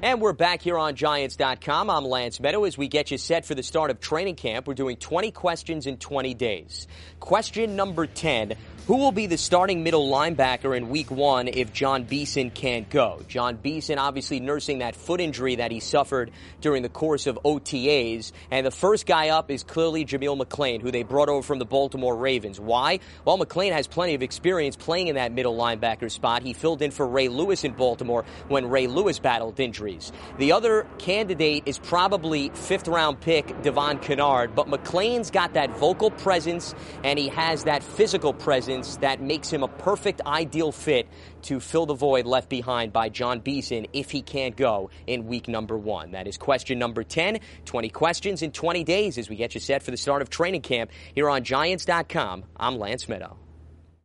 And we're back here on Giants.com. I'm Lance Meadow as we get you set for the start of training camp. We're doing 20 questions in 20 days. Question number 10. Who will be the starting middle linebacker in Week 1 if John Beeson can't go? John Beeson obviously nursing that foot injury that he suffered during the course of OTAs. And the first guy up is clearly Jameel McClain, who they brought over from the Baltimore Ravens. Why? Well, McClain has plenty of experience playing in that middle linebacker spot. He filled in for Ray Lewis in Baltimore when Ray Lewis battled injuries. The other candidate is probably fifth-round pick Devon Kennard, but McClain's got that vocal presence and he has that physical presence that makes him a perfect, ideal fit to fill the void left behind by John Beeson if he can't go in week number 1. That is question number 10. 20 questions in 20 days as we get you set for the start of training camp here on Giants.com. I'm Lance Meadow.